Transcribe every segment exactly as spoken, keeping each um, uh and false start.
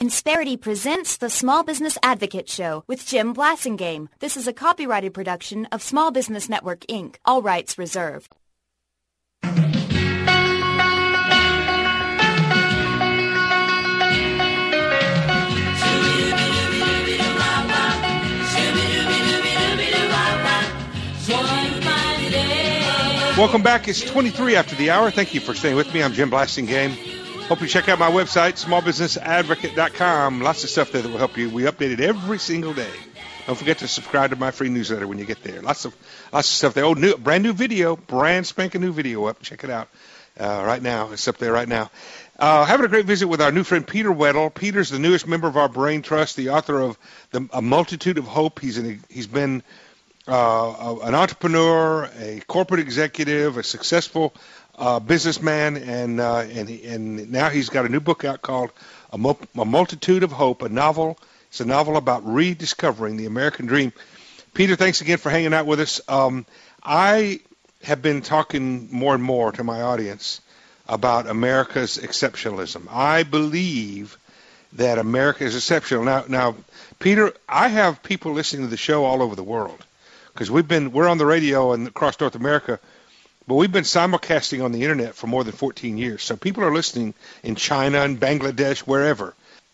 Insperity presents the Small Business Advocate Show with Jim Blasingame. This is a copyrighted production of Small Business Network, Incorporated. All rights reserved. Welcome back. It's twenty-three after the hour. Thank you for staying with me. I'm Jim Blasingame. Hope you check out my website, small business advocate dot com. Lots of stuff there that will help you. We update it every single day. Don't forget to subscribe to my free newsletter when you get there. Lots of lots of stuff there. Oh, new, brand new video, brand spanking new video up. Check it out uh, right now. It's up there right now. Uh, having a great visit with our new friend Peter Weddle. Peter's the newest member of our Brain Trust, the author of the, A Multitude of Hope. He's an, he's been uh, an entrepreneur, a corporate executive, a successful Uh, businessman, and uh, and and now he's got a new book out called A, Mul- a Multitude of Hope, a novel. It's a novel about rediscovering the American dream. Peter, thanks again for hanging out with us. Um, I have been talking more and more to my audience about America's exceptionalism. I believe that America is exceptional. Now, now, Peter, I have people listening to the show all over the world because we've been we're on the radio and across North America. But we've been simulcasting on the internet for more than fourteen years. So people are listening in China and Bangladesh, wherever.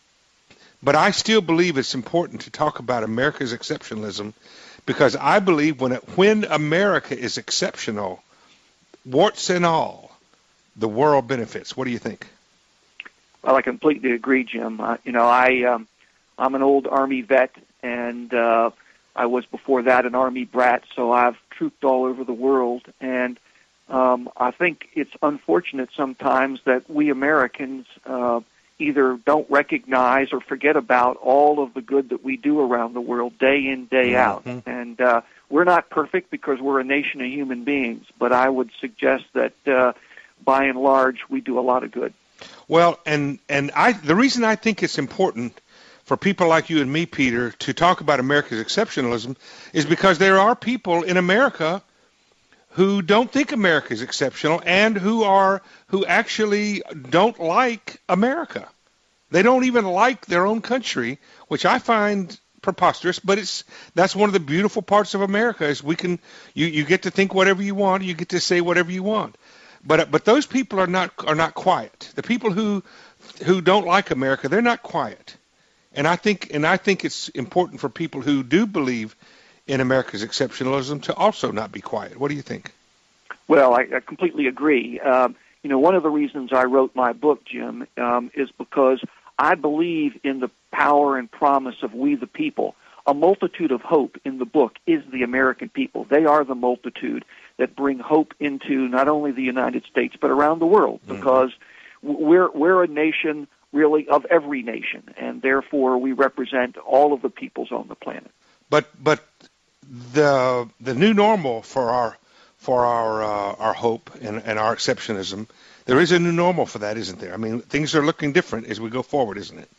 But I still believe it's important to talk about America's exceptionalism because I believe when it, when America is exceptional, warts and all, the world benefits. What do you think? Well, I completely agree, Jim. Uh, you know, I, um, I'm an old Army vet, and uh, I was before that an Army brat, so I've trooped all over the world. And Um, I think it's unfortunate sometimes that we Americans uh, either don't recognize or forget about all of the good that we do around the world day in, day out. Mm-hmm. And uh, we're not perfect because we're a nation of human beings, but I would suggest that uh, by and large we do a lot of good. Well, and, and I the reason I think it's important for people like you and me, Peter, to talk about America's exceptionalism is because there are people in America who don't think America is exceptional and who are who actually don't like America. They don't even like their own country, which I find preposterous, but it's that's one of the beautiful parts of America is we can you, you get to think whatever you want, you get to say whatever you want. But but those people are not are not quiet. The people who who don't like America, they're not quiet. And I think and I think it's important for people who do believe in America's exceptionalism to also not be quiet. What do you think? Well, I, I completely agree. Um, you know, one of the reasons I wrote my book, Jim, um, is because I believe in the power and promise of we the people. A multitude of hope in the book is the American people. They are the multitude that bring hope into not only the United States but around the world because mm-hmm. we're we're a nation really of every nation, and therefore we represent all of the peoples on the planet. But but the the new normal for our for our uh, our hope and, and our exceptionism, there is a new normal for that, isn't there? I mean, things are looking different as we go forward, isn't it?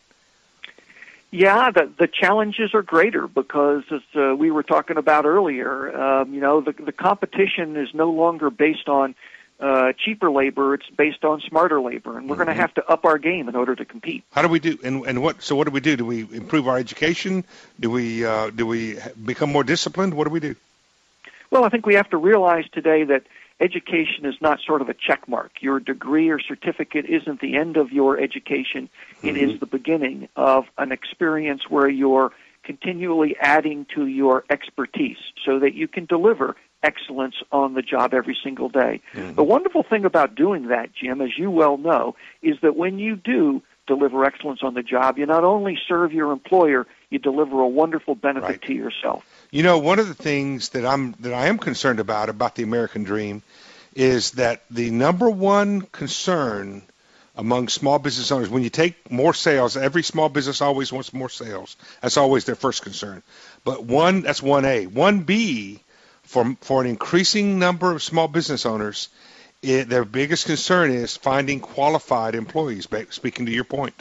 Yeah, the the challenges are greater because as uh, we were talking about earlier, um, you know, the the competition is no longer based on uh, cheaper labor; it's based on smarter labor, and we're mm-hmm. going to have to up our game in order to compete. How do we do? And and what? So what do we do? Do we improve our education? Do we uh, do we become more disciplined? What do we do? Well, I think we have to realize today that education is not sort of a check mark. Your degree or certificate isn't the end of your education. It mm-hmm. is the beginning of an experience where you're continually adding to your expertise so that you can deliver excellence on the job every single day. Mm-hmm. The wonderful thing about doing that, Jim, as you well know, is that when you do deliver excellence on the job, you not only serve your employer, you deliver a wonderful benefit right. to yourself. You know, one of the things that I'm that I am concerned about about the American dream is that the number one concern among small business owners, when you take more sales, every small business always wants more sales. That's always their first concern. But one, that's one A. one B, for for an increasing number of small business owners, it, their biggest concern is finding qualified employees, speaking to your point.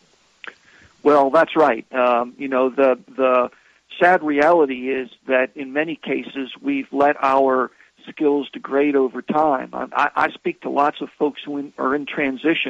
Well, that's right. Um, you know, the the sad reality is that in many cases we've let our skills degrade over time. I, I speak to lots of folks who in, are in transition,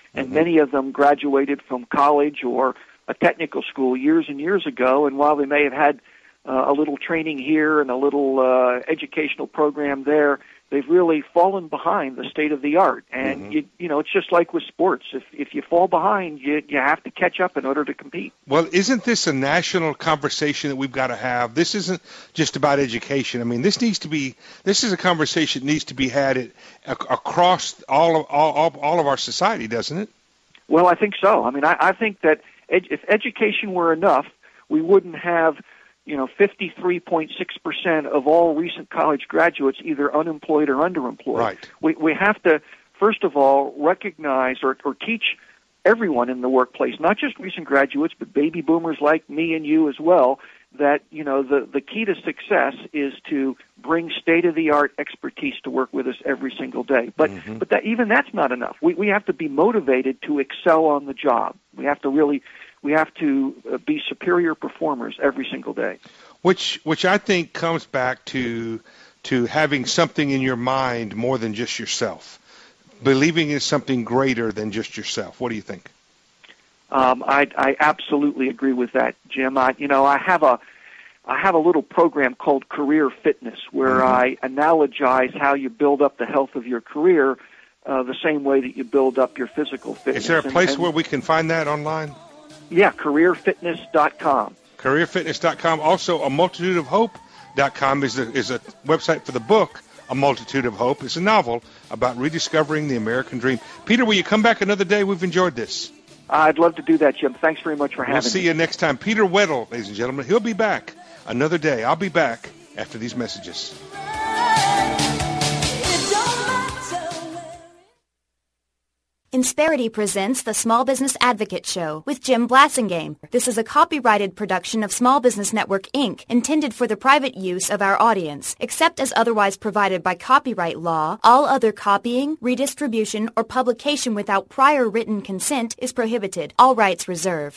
and mm-hmm. many of them graduated from college or a technical school years and years ago, and while they may have had uh, a little training here and a little uh, educational program there, they've really fallen behind the state of the art. And, mm-hmm. you, you know, it's just like with sports. If if you fall behind, you, you have to catch up in order to compete. Well, isn't this a national conversation that we've got to have? This isn't just about education. I mean, this needs to be, this is a conversation that needs to be had at, across all of, all, all of our society, doesn't it? Well, I think so. I mean, I, I think that ed- if education were enough, we wouldn't have, you know, fifty-three point six percent of all recent college graduates either unemployed or underemployed. Right. We we have to, first of all, recognize or, or teach everyone in the workplace, not just recent graduates, but baby boomers like me and you as well, that, you know, the, the key to success is to bring state-of-the-art expertise to work with us every single day. But mm-hmm. but that even that's not enough. We we have to be motivated to excel on the job. We have to really we have to uh, be superior performers every single day. Which which I think comes back to to having something in your mind more than just yourself. Believing in something greater than just yourself. What do you think? Um, I, I absolutely agree with that, Jim. I, you know, I have a, I have a little program called Career Fitness where mm-hmm. I analogize how you build up the health of your career uh, the same way that you build up your physical fitness. Is there a place and, and, where we can find that online? Yeah, career fitness dot com. career fitness dot com. Also, a multitude of hope dot com is a, is a website for the book, A Multitude of Hope. It's a novel about rediscovering the American dream. Peter, will you come back another day? We've enjoyed this. I'd love to do that, Jim. Thanks very much for having me. We'll see you next time. Peter Weddle, ladies and gentlemen. He'll be back another day. I'll be back after these messages. Insperity presents the Small Business Advocate Show with Jim Blasingame. This is a copyrighted production of Small Business Network, Incorporated, intended for the private use of our audience. Except as otherwise provided by copyright law, all other copying, redistribution, or publication without prior written consent is prohibited. All rights reserved.